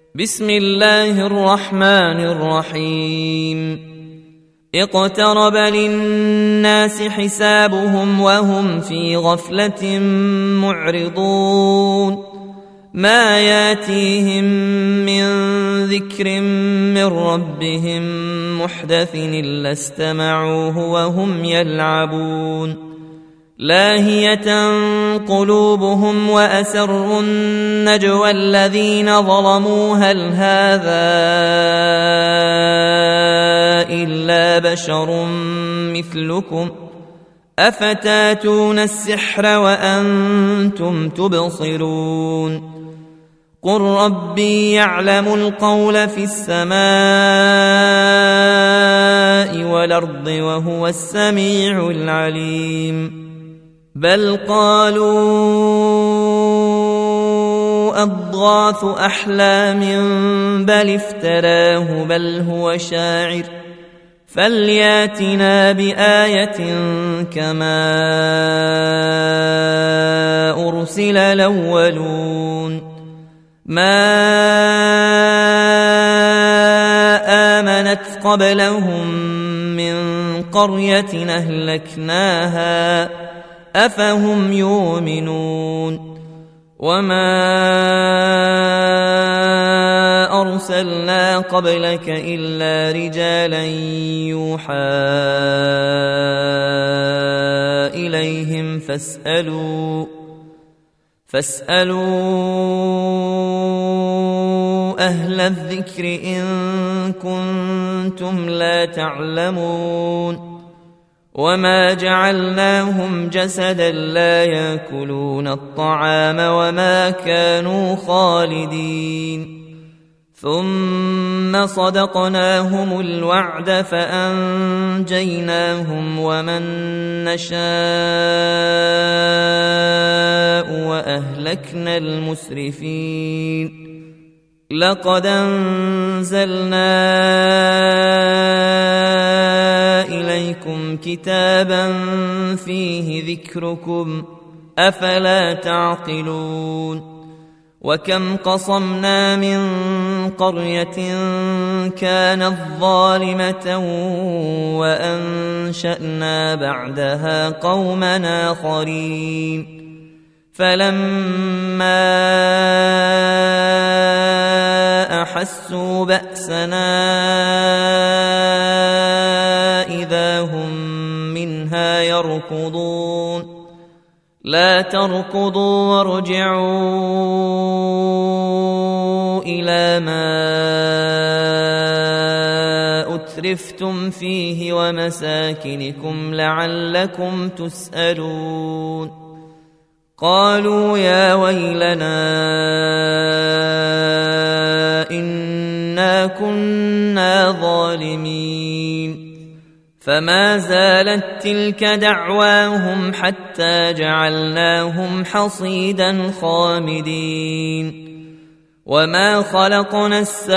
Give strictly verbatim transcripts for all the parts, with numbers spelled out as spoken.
بسم الله الرحمن الرحيم اقترب للناس حسابهم وهم في غفلة معرضون ما ياتيهم من ذكر من ربهم محدث إلا استمعوه وهم يلعبون لاهية قلوبهم وأسروا النجوى الذين ظلموا هل هذا إلا بشر مثلكم أفتاتون السحر وأنتم تبصرون قل ربي يعلم القول في السماء والأرض وهو السميع العليم بل قالوا أضغاث أحلام بل افتراه بل هو شاعر فلياتنا بآية كما أرسل الأولون ما آمنت قبلهم من قرية أهلكناها أفهم يؤمنون وما أرسلنا قبلك إلا رجالا يوحى إليهم فاسألوا فاسألوا أهل الذكر إن كنتم لا تعلمون وما جعلناهم جسدا لا يأكلون الطعام وما كانوا خالدين ثم صدقناهم الوعد فأنجيناهم ومن نشاء وأهلكنا المسرفين لقد أنزلنا إليكم كتابا فيه ذكركم أفلا تعقلون وكم قصمنا من قرية كانت ظالمة وأنشأنا بعدها قوما آخرين فلما أحسوا بأسنا إذا هم منها يركضون لا تركضوا وارجعوا إلى ما أترفتم فيه ومساكنكم لعلكم تسألون قالوا يا ويلنا إنا كنا ظالمين فما زالت تلك دعواهم حتى جعلناهم حصيدا خامدين وما خلقنا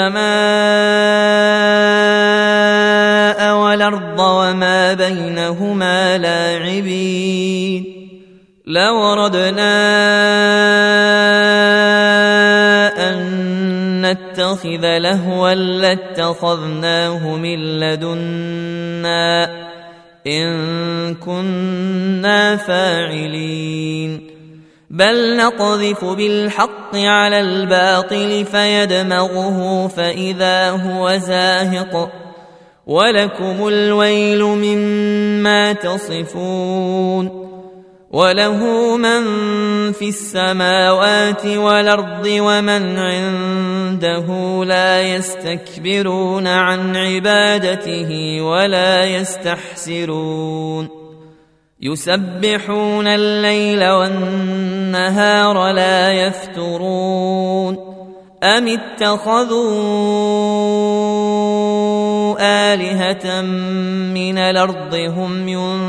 السماء والأرض وما بينهما لاعبين لو أردنا أن نتخذ لهوا لاتخذناه من لدنا إن كنا فاعلين بل نقذف بالحق على الباطل فيدمغه فإذا هو زاهق ولكم الويل مما تصفون وله من في السماوات والأرض ومن عنده لا يستكبرون عن عبادته ولا يستحسرون يسبحون الليل والنهار لا يفترون أم اتخذوا آلهة من الأرض هم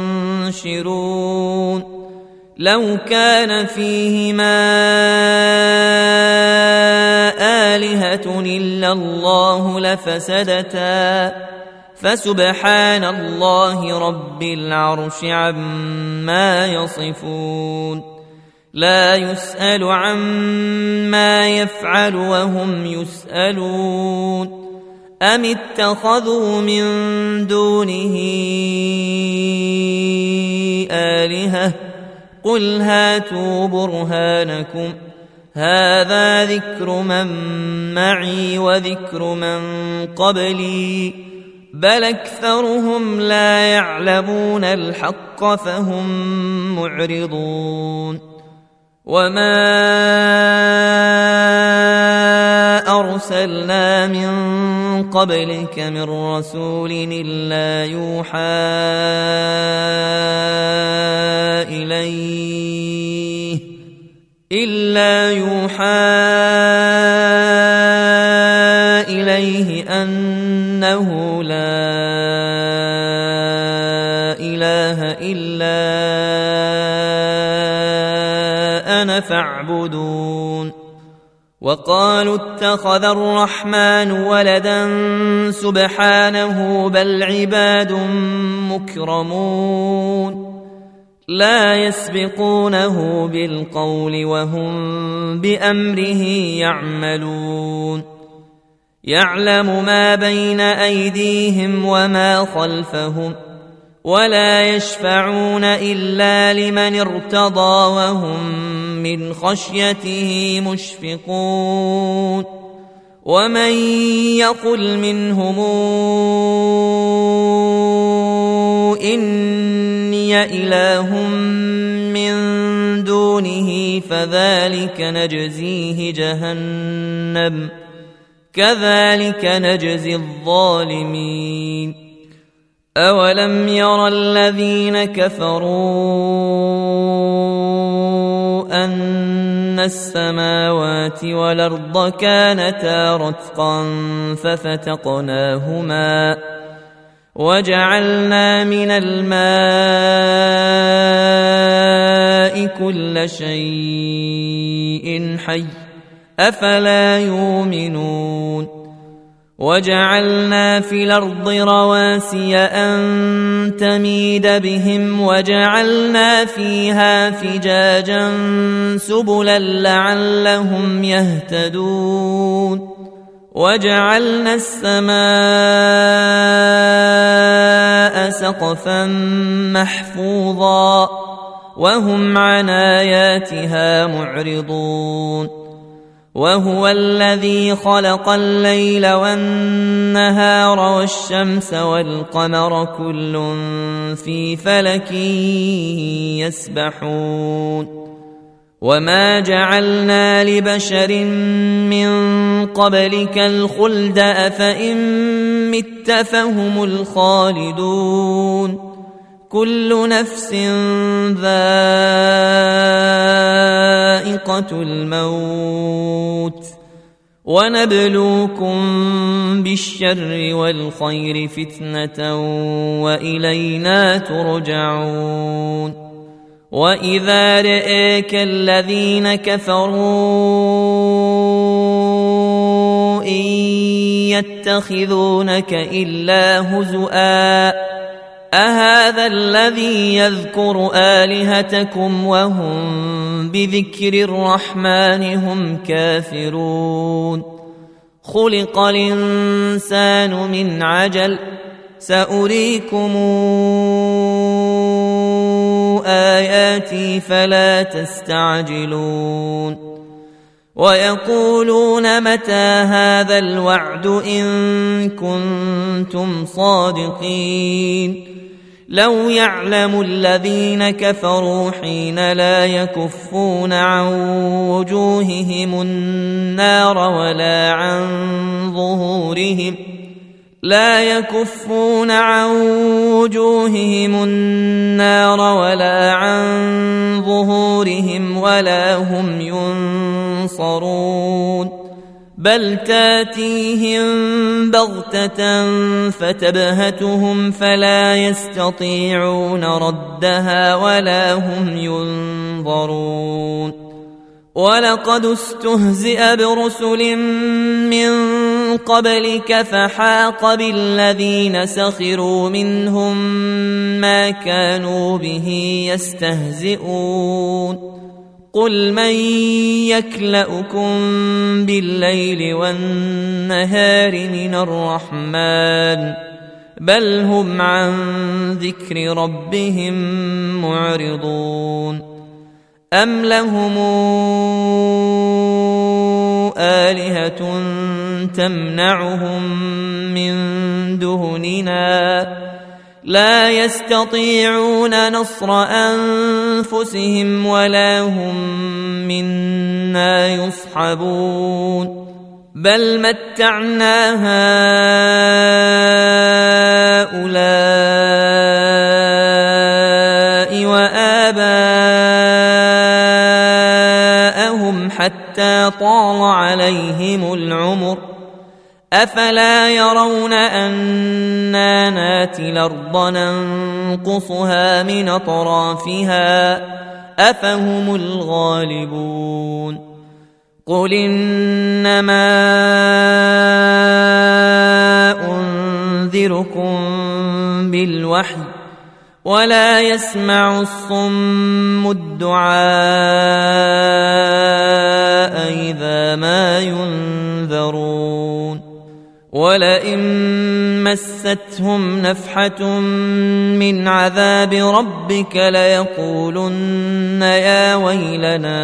ينشرون لو كان فيهما آلهة إلا الله لفسدتا فسبحان الله رب العرش عما يصفون لا يسأل عما يفعل وهم يسألون أم اتخذوا من دونه آلهة قل هاتوا برهانكم هذا ذكر من معي وذكر من قبلي بل أكثرهم لا يعلمون الحق فهم معرضون وما أرسلنا من قبلك من رسول إلا يوحى إليه إلا يوحى إليه أنه لا إله إلا أنا فاعبدون وقالوا اتخذ الرحمن ولدا سبحانه بل عباد مكرمون لا يسبقونه بالقول وهم بأمره يعملون يعلم ما بين أيديهم وما خلفهم ولا يشفعون إلا لمن ارتضى وهم من خشيته مشفقون ومن يقل منهم إني إله من دونه فذلك نجزيه جهنم كذلك نجزي الظالمين أولم ير الذين كفروا أن السماوات والأرض كانتا رتقا ففتقناهما وجعلنا من الماء كل شيء حي أفلا يؤمنون وجعلنا في الأرض رواسي أن تميد بهم وجعلنا فيها فجاجا سبلا لعلهم يهتدون وجعلنا السماء سقفا محفوظا وهم عن آياتها معرضون وهو الذي خلق الليل والنهار والشمس والقمر كل في فلك يسبحون وما جعلنا لبشر من قبلك الخلد أفإن مت فهم الخالدون كل نفس ذائقة الموت ونبلوكم بالشر والخير فتنة وإلينا ترجعون وإذا رئيك الذين كفروا إن يتخذونك إلا هزؤا أهذا الذي يذكر آلهتكم وهم بذكر الرحمن هم كافرون خلق الإنسان من عجل سأريكم آياتي فلا تستعجلون ويقولون متى هذا الوعد إن كنتم صادقين لو يعلم الذين كفروا حين لا يكفون عن وجوههم النار ولا عن ظهورهم لا يكفون عن وجوههم النار ولا عن ظهورهم ولا هم ينصرون بل تاتيهم بغتة فتبهتهم فلا يستطيعون ردها ولا هم ينظرون ولقد استهزئ برسل من قبلك فحاق بالذين سخروا منهم ما كانوا به يستهزئون قل من يكلؤكم بالليل والنهار من الرحمن بل هم عن ذكر ربهم معرضون أم لهم آلهة تمنعهم من دوننا لا يستطيعون نصر أنفسهم ولا هم منا يصحبون بل متعنا هؤلاء وآباءهم حتى طال عليهم العمر أفلا يرون أنا ناتي الأرض ننقصها من أطرافها أفهم الغالبون قل إنما أنذركم بالوحي ولا يسمع الصم الدعاء إذا ما ينذرون ولئن مستهم نفحة من عذاب ربك ليقولن يا ويلنا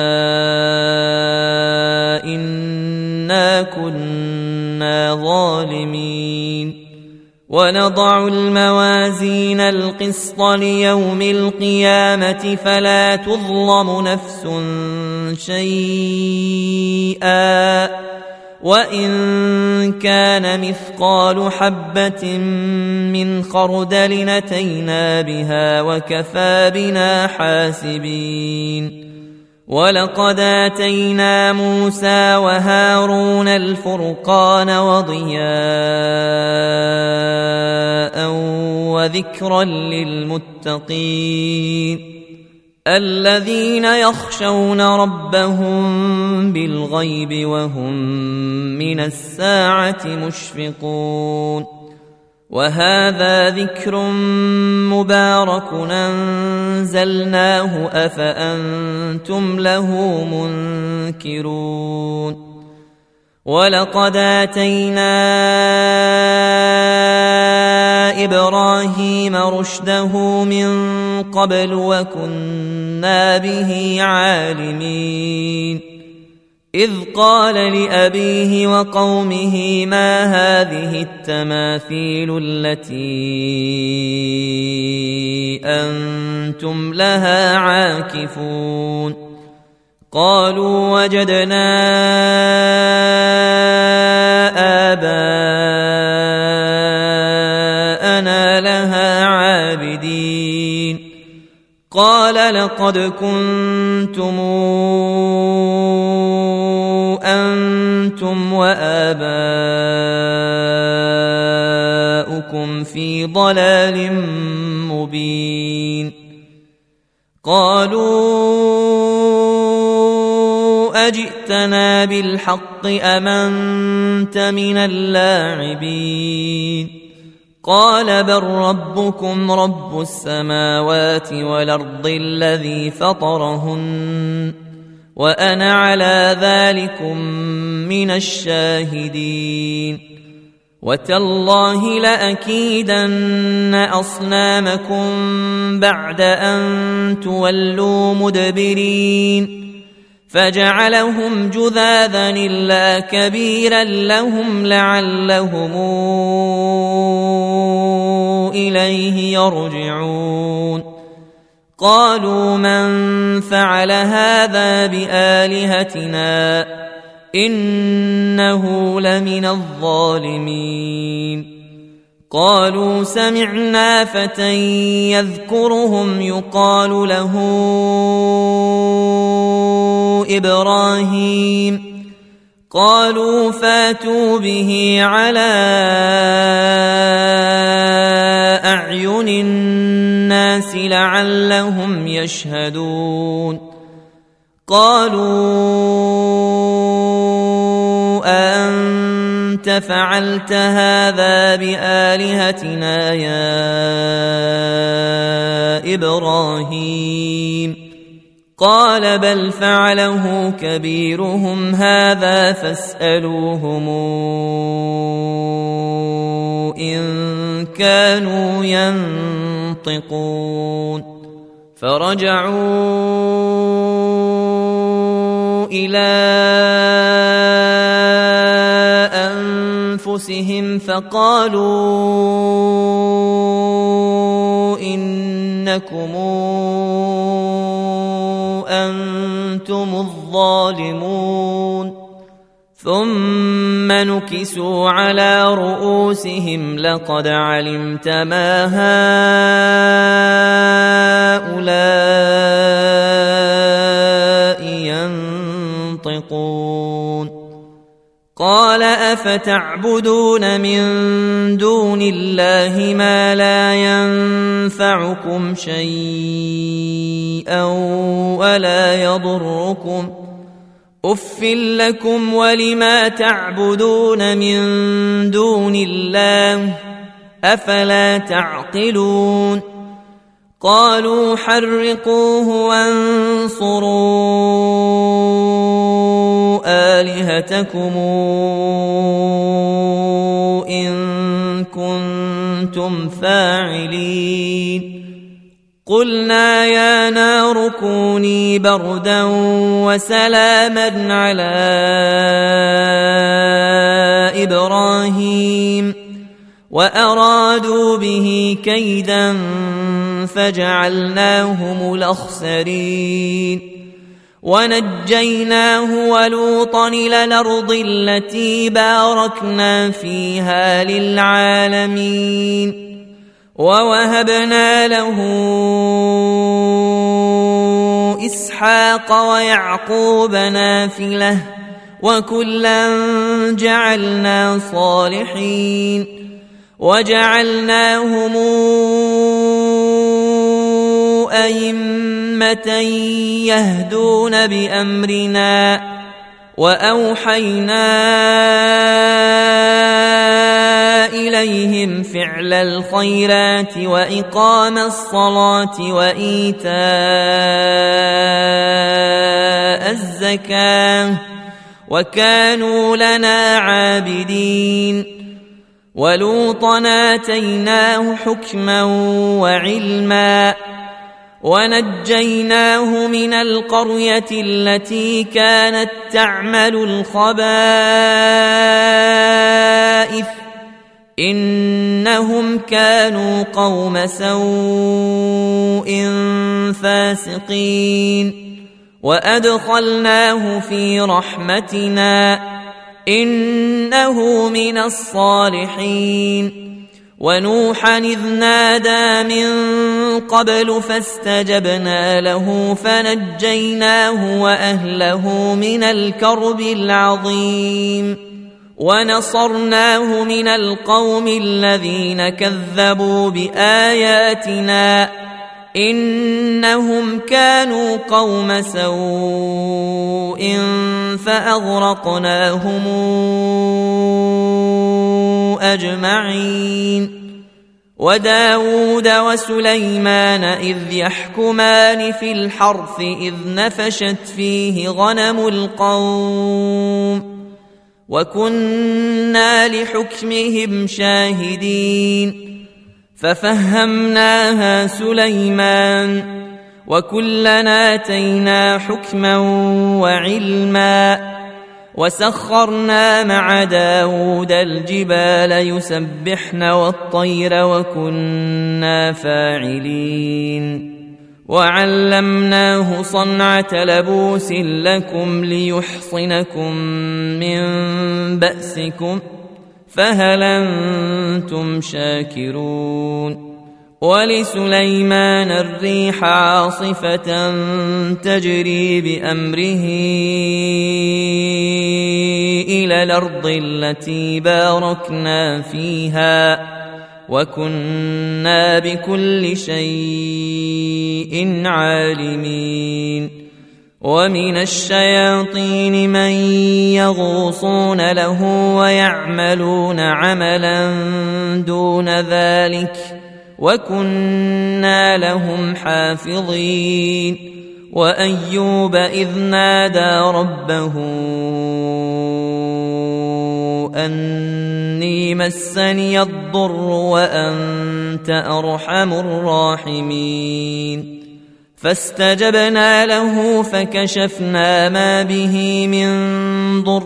إنا كنا ظالمين ونضع الموازين القسط ليوم القيامة فلا تظلم نفس شيئا وإن كان مثقال حبة من خردل أتينا بها وكفى بنا حاسبين ولقد آتينا موسى وهارون الفرقان وضياء وذكرا للمتقين الذين يخشون ربهم بالغيب وهم من الساعة مشفقون وهذا ذكر مبارك أنزلناه أفأنتم له منكرون ولقد آتينا إبراهيم رشده من قبل وكنا به عالمين إذ قال لأبيه وقومه ما هذه التماثيل التي أنتم لها عاكفون قالوا وجدنا آباءنا لها عابدين قال لقد كنتم أنتم وآباؤكم في ضلال مبين قالوا أجئتنا بالحق أم أنت من اللاعبين قال بل ربكم رب السماوات والأرض الذي فطرهن وأنا على ذلكم من الشاهدين وتالله لأكيدن أصنامكم بعد أن تولوا مدبرين فجعلهم جذاذا إلا كبيرا لهم لعلهم إليه يرجعون قالوا من فعل هذا بآلهتنا إنه لمن الظالمين قالوا سمعنا فتى يذكرهم يقال له إبراهيم قالوا فاتوا به على أعين الناس لعلهم يشهدون قالوا أنت فعلت هذا بآلهتنا يا إبراهيم قال بل فعله كبيرهم هذا فاسألوهم إن كانوا ينطقون فرجعوا إلى أنفسهم فقالوا إنكم أنتم الظالمون ثم نكسوا على رؤوسهم لقد علمت ما هؤلاء ينطقون قال أفتعبدون من دون الله ما لا ينفعكم شيئا ولا يضركم أف لكم ولما تعبدون من دون الله أفلا تعقلون قالوا حرقوه وانصروا آلهتكم إن كنتم فاعلين قلنا يا نار كوني بردا وسلاما على إبراهيم وأرادوا به كيدا فجعلناهم الأخسرين ونجيناه ولوطا إلى الأرض التي باركنا فيها للعالمين ووهبنا له إسحاق ويعقوب نافلة وكلا جعلنا صالحين وجعلناهم أئمة يهدون بأمرنا وأوحينا إليهم فعل الخيرات وإقام الصلاة وإيتاء الزكاة وكانوا لنا عابدين ولوطا آتيناه حكما وعلما ونجيناه من القرية التي كانت تعمل الخبائث إنهم كانوا قوم سوء فاسقين وأدخلناه في رحمتنا إنه من الصالحين ونوحا إذ نادى من قبل فاستجبنا له فنجيناه وأهله من الكرب العظيم ونصرناه من القوم الذين كذبوا بآياتنا إنهم كانوا قوم سوء فأغرقناهم أجمعين وداود وسليمان إذ يحكمان في الحرث إذ نفشت فيه غنم القوم وكنا لحكمهم شاهدين ففهمناها سليمان وكلنا آتينا حكما وعلما وسخرنا مع داود الجبال يسبحن والطير وكنا فاعلين وعلمناه صنعة لبوس لكم ليحصنكم من بأسكم فهل أنتم شاكرون ولسليمان الريح عاصفة تجري بأمره إلى الأرض التي باركنا فيها وكنا بكل شيء عالمين ومن الشياطين من يغوصون له ويعملون عملا دون ذلك وكنا لهم حافظين وأيوب إذ نادى ربه أني مسني الضر وأنت أرحم الراحمين فاستجبنا له فكشفنا ما به من ضر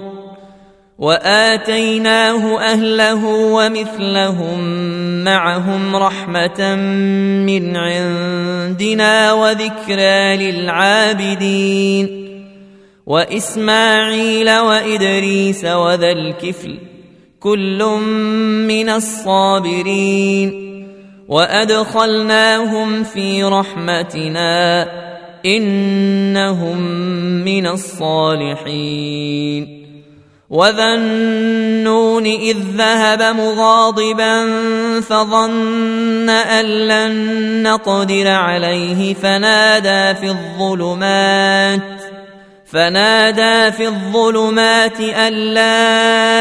وآتيناه أهله ومثلهم معهم رحمة من عندنا وذكرى للعابدين وإسماعيل وإدريس وذا الكفل كل من الصابرين وأدخلناهم في رحمتنا إنهم من الصالحين وذا النون إذ ذهب مغاضبا فظن أن لن نقدر عليه فنادى في الظلمات فنادى في الظلمات أن لا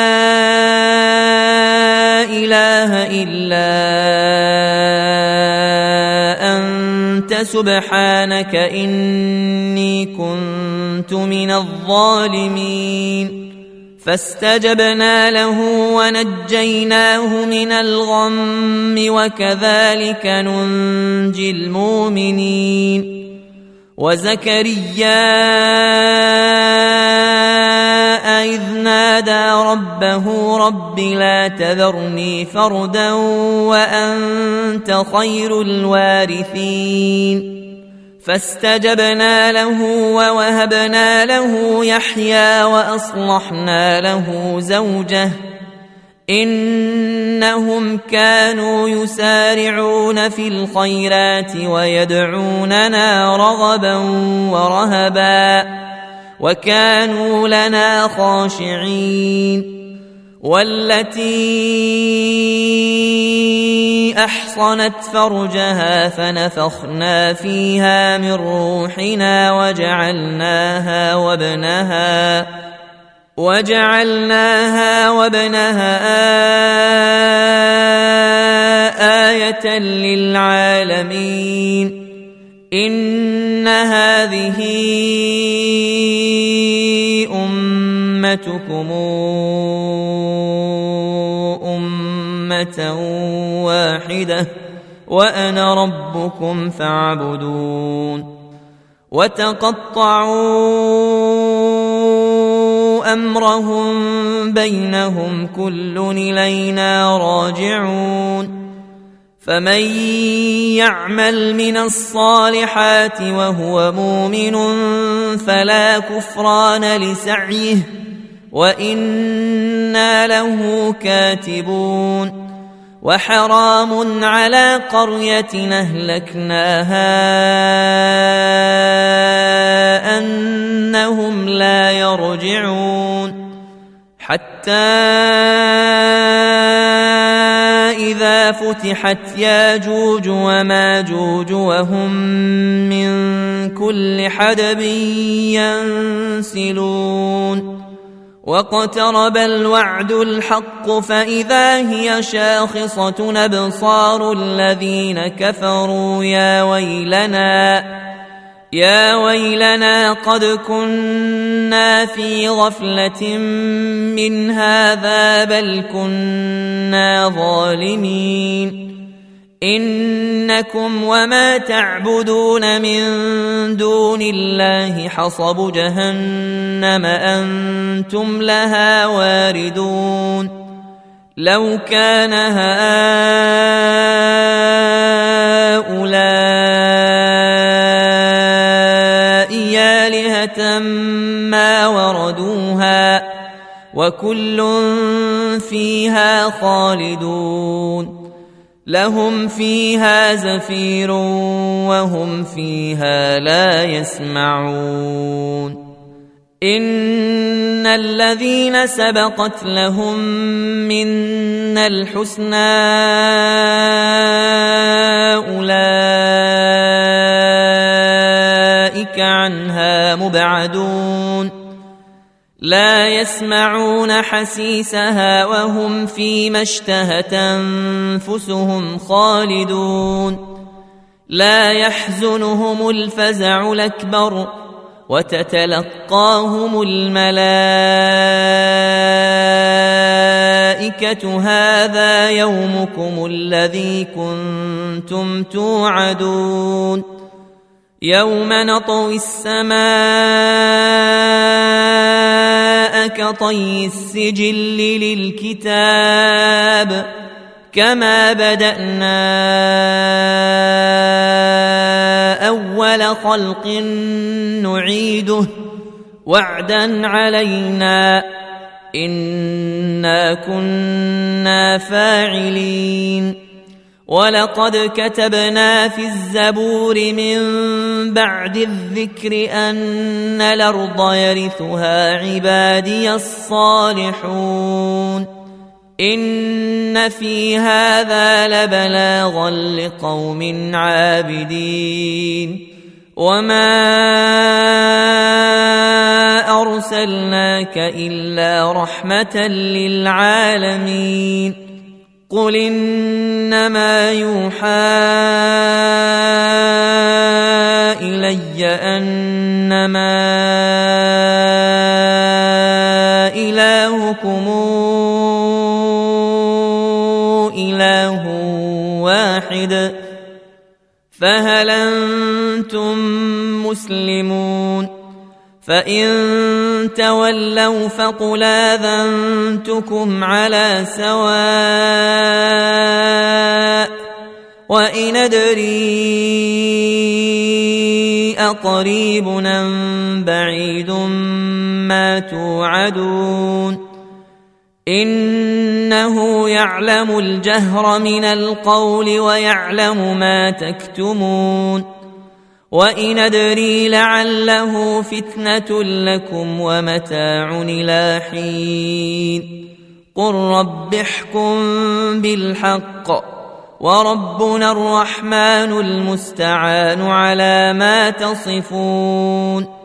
إله إلا أنت سبحانك إني كنت من الظالمين فاستجبنا له ونجيناه من الغم وكذلك ننجي المؤمنين وزكريا إذ نادى ربه رب لا تذرني فردا وأنت خير الوارثين فاستجبنا له ووهبنا له يحيى وأصلحنا له زوجه إنهم كانوا يسارعون في الخيرات ويدعوننا رغبا ورهبا وكانوا لنا خاشعين والتي أحصنت فرجها فنفخنا فيها من روحنا وجعلناها وابنها وجعلناها وابنها آية للعالمين إن هذه أمتكم أمة واحدة وأنا ربكم فاعبدون وتقطعوا أمرهم بينهم كل إلينا راجعون فمن يعمل من الصالحات وهو مؤمن فلا كفران لسعيه وإنا له كاتبون وحرام على قرية أهلكناها أنهم لا يرجعون حتى إذا فتحت ياجوج وماجوج وهم من كل حدب ينسلون واقترب الوعد الحق فإذا هي شاخصة أبصار الذين كفروا يا ويلنا يا ويلنا قد كنا في غفلة من هذا بل كنا ظالمين إنكم وما تعبدون من دون الله حصب جهنم أنتم لها واردون لو كان هؤلاء آلهة ما وردوها وكل فيها خالدون لهم فيها زفير وهم فيها لا يسمعون إن الذين سبقت لهم منا الحسنى أولئك عنها مبعدون لا يسمعون حسيسها وهم فيما اشتهت أنفسهم خالدون لا يحزنهم الفزع الأكبر وتتلقاهم الملائكة هذا يومكم الذي كنتم توعدون يوم نطوي السماء كطي السجل للكتاب كما بدأنا أول خلق نعيده وعدا علينا إنا كنا فاعلين ولقد كتبنا في الزبور من بعد الذكر أن الأرض يرثها عبادي الصالحون إن في هذا لبلاغا لقوم عابدين وما أرسلناك إلا رحمة للعالمين قل إنما يوحى إلي أنما إلهكم إله واحد فهل أنتم مسلمون فإن تولوا فقل آذنتكم على سواء وإن أدري أقريب أم بعيد ما توعدون إنه يعلم الجهر من القول ويعلم ما تكتمون وإن أدري لعله فتنة لكم ومتاع إلى حين قل رب احكم بالحق وربنا الرحمن المستعان على ما تصفون